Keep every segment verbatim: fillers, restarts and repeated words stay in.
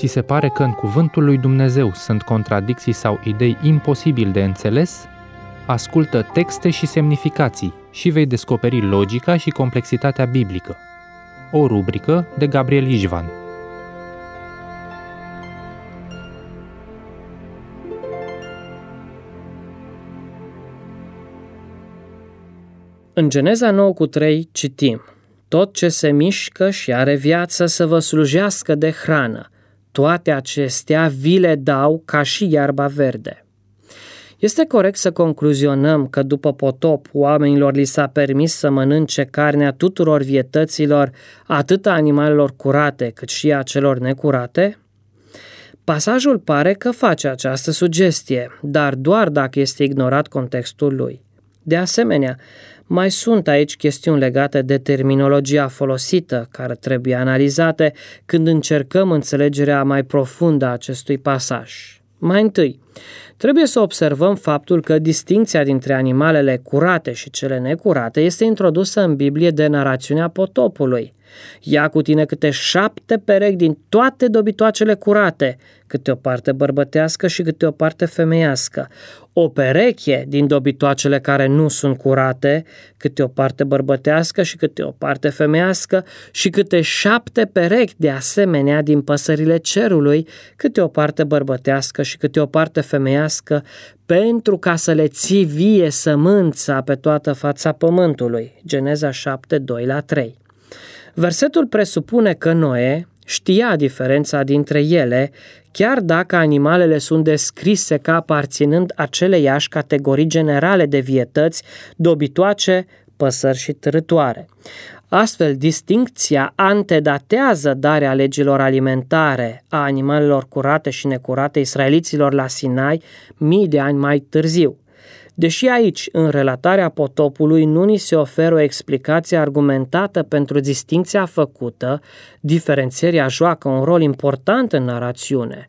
Ți se pare că în cuvântul lui Dumnezeu sunt contradicții sau idei imposibil de înțeles? Ascultă texte și semnificații și vei descoperi logica și complexitatea biblică. O rubrică de Gabriel Ișvan. În Geneza nouă cu trei citim: tot ce se mișcă și are viață să vă slujească de hrană, toate acestea vi le dau ca și iarba verde. Este corect să concluzionăm că după potop oamenilor li s-a permis să mănânce carnea tuturor vietăților, atât a animalelor curate cât și a celor necurate? Pasajul pare că face această sugestie, dar doar dacă este ignorat contextul lui. De asemenea, mai sunt aici chestiuni legate de terminologia folosită, care trebuie analizate când încercăm înțelegerea mai profundă a acestui pasaj. Mai întâi, trebuie să observăm faptul că distincția dintre animalele curate și cele necurate este introdusă în Biblie de narațiunea potopului. Ia cu tine câte șapte perechi din toate dobitoacele curate, câte o parte bărbătească și câte o parte femeiască. O pereche din dobitoacele care nu sunt curate, câte o parte bărbătească și câte o parte femeiască, și câte șapte perechi de asemenea din păsările cerului, câte o parte bărbătească și câte o parte femeiască, pentru ca să le ții vie sămânța pe toată fața pământului. Geneza șapte, doi la trei. Versetul presupune că Noe știa diferența dintre ele, chiar dacă animalele sunt descrise ca aparținând aceleiași categorii generale de vietăți, dobitoace, păsări și târătoare. Astfel, distincția antedatează darea legilor alimentare a animalelor curate și necurate israeliților la Sinai mii de ani mai târziu. Deși aici, în relatarea potopului, nu ni se oferă o explicație argumentată pentru distincția făcută, diferențierea joacă un rol important în narațiune.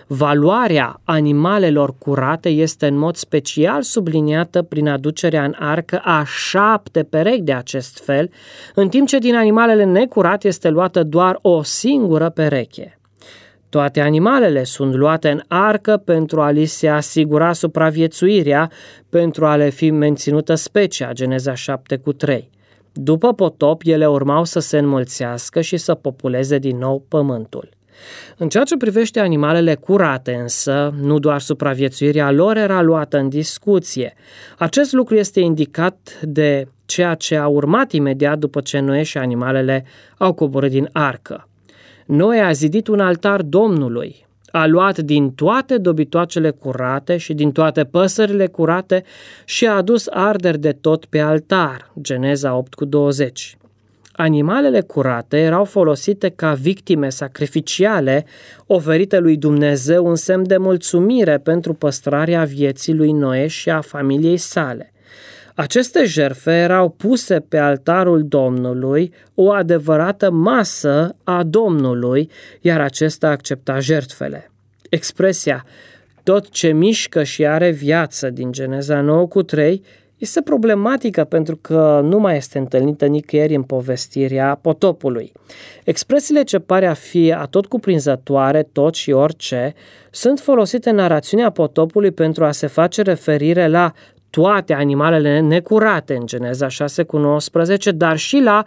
Valoarea animalelor curate este în mod special subliniată prin aducerea în arcă a șapte perechi de acest fel, în timp ce din animalele necurate este luată doar o singură pereche. Toate animalele sunt luate în arcă pentru a li se asigura supraviețuirea, pentru a le fi menținută specia, Geneza șapte cu trei. După potop, ele urmau să se înmulțească și să populeze din nou pământul. În ceea ce privește animalele curate însă, nu doar supraviețuirea lor era luată în discuție. Acest lucru este indicat de ceea ce a urmat imediat după ce Noe și animalele au coborât din arcă. Noe a zidit un altar Domnului, a luat din toate dobitoacele curate și din toate păsările curate și a adus arderi de tot pe altar, Geneza opt cu douăzeci. Animalele curate erau folosite ca victime sacrificiale oferite lui Dumnezeu în semn de mulțumire pentru păstrarea vieții lui Noe și a familiei sale. Aceste jertfe erau puse pe altarul Domnului, o adevărată masă a Domnului, iar acesta accepta jertfele. Expresia tot ce mișcă și are viață din Geneza nouă cu trei este problematică pentru că nu mai este întâlnită nicăieri în povestirea potopului. Expresiile ce pare a fi atot cuprinzătoare, tot și orice, sunt folosite în narațiunea potopului pentru a se face referire la toate animalele necurate în Geneza șase cu nouăsprezece, dar și la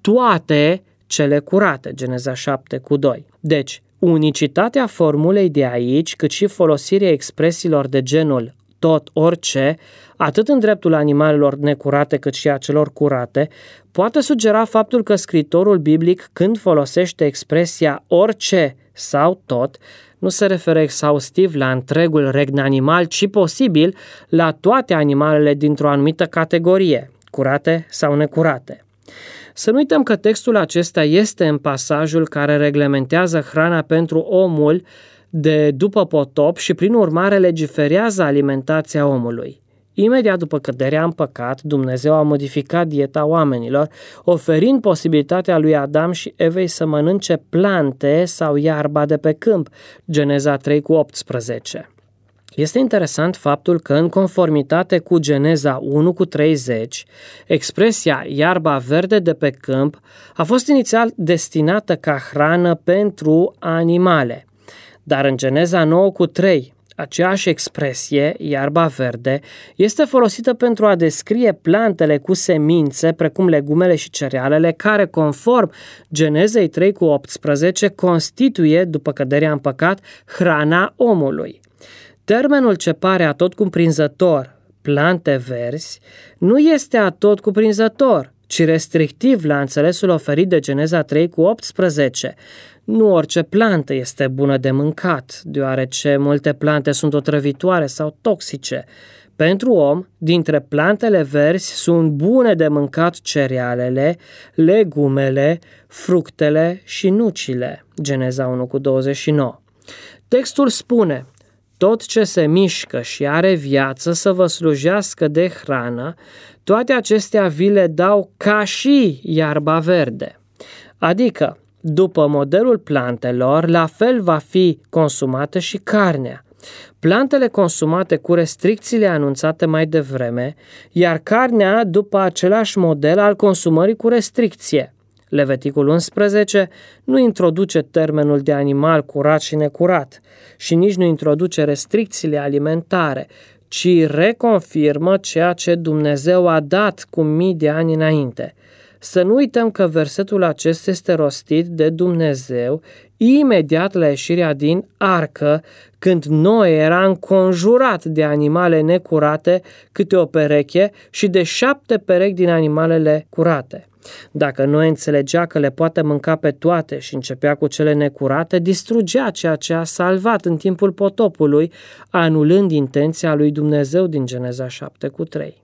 toate cele curate, Geneza șapte cu doi. Deci, unicitatea formulei de aici, cât și folosirea expresiilor de genul tot, orice, atât în dreptul animalelor necurate cât și a celor curate, poate sugera faptul că scriitorul biblic, când folosește expresia orice sau tot, nu se referă exhaustiv la întregul regn animal, ci posibil la toate animalele dintr-o anumită categorie, curate sau necurate. Să nu uităm că textul acesta este în pasajul care reglementează hrana pentru omul de după potop și prin urmare legiferează alimentația omului. Imediat după căderea în păcat, Dumnezeu a modificat dieta oamenilor, oferind posibilitatea lui Adam și Evei să mănânce plante sau iarba de pe câmp, Geneza trei cu optsprezece. Este interesant faptul că, în conformitate cu Geneza unu cu treizeci, expresia iarba verde de pe câmp a fost inițial destinată ca hrană pentru animale. Dar în Geneza nouă cu trei, aceeași expresie, iarba verde, este folosită pentru a descrie plantele cu semințe, precum legumele și cerealele, care, conform Genezei trei cu optsprezece, constituie, după căderea în păcat, hrana omului. Termenul ce pare atotcuprinzător, plante verzi, nu este atotcuprinzător, ci restrictiv la înțelesul oferit de Geneza trei cu optsprezece. Nu orice plantă este bună de mâncat, deoarece multe plante sunt otrăvitoare sau toxice. Pentru om, dintre plantele verzi sunt bune de mâncat cerealele, legumele, fructele și nucile. Geneza unu cu douăzeci și nouă. Textul spune: tot ce se mișcă și are viață să vă slujească de hrană, toate acestea vi le dau ca și iarba verde. Adică, după modelul plantelor, la fel va fi consumată și carnea. Plantele consumate cu restricțiile anunțate mai devreme, iar carnea după același model al consumării cu restricție. Leviticul unsprezece nu introduce termenul de animal curat și necurat și nici nu introduce restricțiile alimentare, ci reconfirmă ceea ce Dumnezeu a dat cu mii de ani înainte. Să nu uităm că versetul acesta este rostit de Dumnezeu imediat la ieșirea din arcă, când Noe era înconjurat de animale necurate, câte o pereche, și de șapte perechi din animalele curate. Dacă Noe înțelegea că le poate mânca pe toate și începea cu cele necurate, distrugea ceea ce a salvat în timpul potopului, anulând intenția lui Dumnezeu din Geneza șapte cu trei.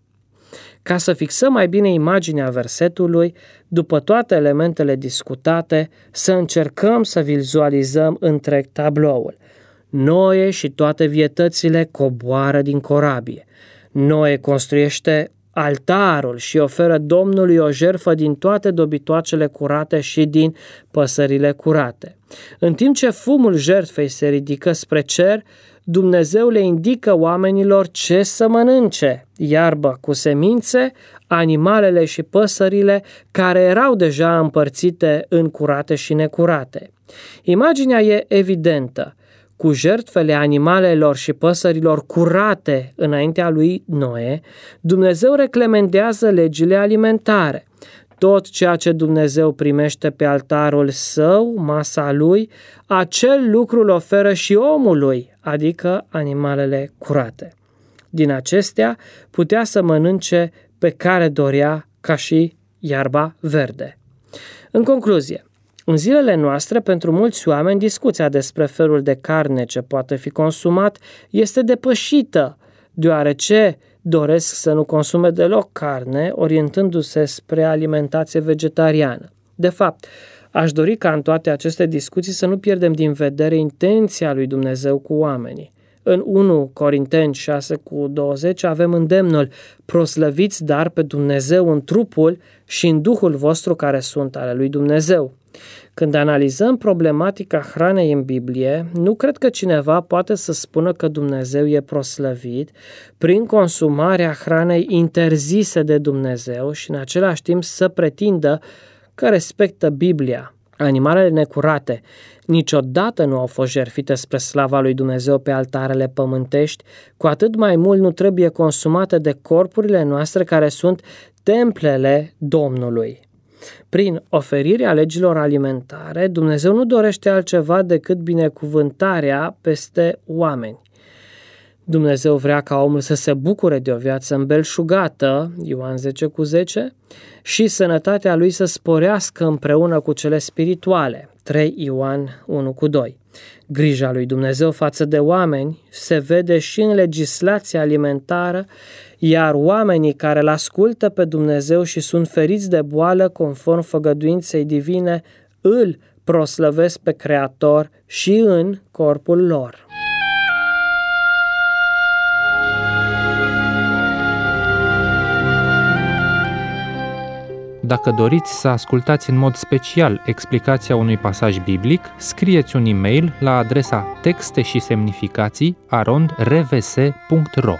Ca să fixăm mai bine imaginea versetului, după toate elementele discutate, să încercăm să vizualizăm întreg tabloul. Noe și toate vietățile coboară din corabie. Noe construiește altarul și oferă Domnului o jertfă din toate dobitoacele curate și din păsările curate. În timp ce fumul jertfei se ridică spre cer, Dumnezeu le indică oamenilor ce să mănânce: iarbă cu semințe, animalele și păsările care erau deja împărțite în curate și necurate. Imaginea e evidentă. Cu jertfele animalelor și păsărilor curate înaintea lui Noe, Dumnezeu reclementează legile alimentare. Tot ceea ce Dumnezeu primește pe altarul său, masa lui, acel lucru îl oferă și omului, adică animalele curate. Din acestea putea să mănânce pe care dorea, ca și iarba verde. În concluzie, în zilele noastre, pentru mulți oameni, discuția despre felul de carne ce poate fi consumat este depășită, deoarece doresc să nu consume deloc carne, orientându-se spre alimentație vegetariană. De fapt, aș dori ca în toate aceste discuții să nu pierdem din vedere intenția lui Dumnezeu cu oamenii. În unu Corinteni șase cu douăzeci avem îndemnul: proslăviți dar pe Dumnezeu în trupul și în Duhul vostru care sunt ale lui Dumnezeu. Când analizăm problematica hranei în Biblie, nu cred că cineva poate să spună că Dumnezeu e proslăvit prin consumarea hranei interzise de Dumnezeu și în același timp să pretindă că respectă Biblia. Animalele necurate niciodată nu au fost jertfite spre slava lui Dumnezeu pe altarele pământești, cu atât mai mult nu trebuie consumate de corpurile noastre care sunt templele Domnului. Prin oferirea legilor alimentare, Dumnezeu nu dorește altceva decât binecuvântarea peste oameni. Dumnezeu vrea ca omul să se bucure de o viață îmbelșugată, Ioan zece cu zece, și sănătatea lui să sporească împreună cu cele spirituale, trei Ioan unu cu doi. Grija lui Dumnezeu față de oameni se vede și în legislația alimentară, iar oamenii care îl ascultă pe Dumnezeu și sunt feriți de boală conform făgăduinței divine, îl proslăvesc pe Creator și în corpul lor. Dacă doriți să ascultați în mod special explicația unui pasaj biblic, scrieți un e-mail la adresa texte și semnificații arond r v s punct r o.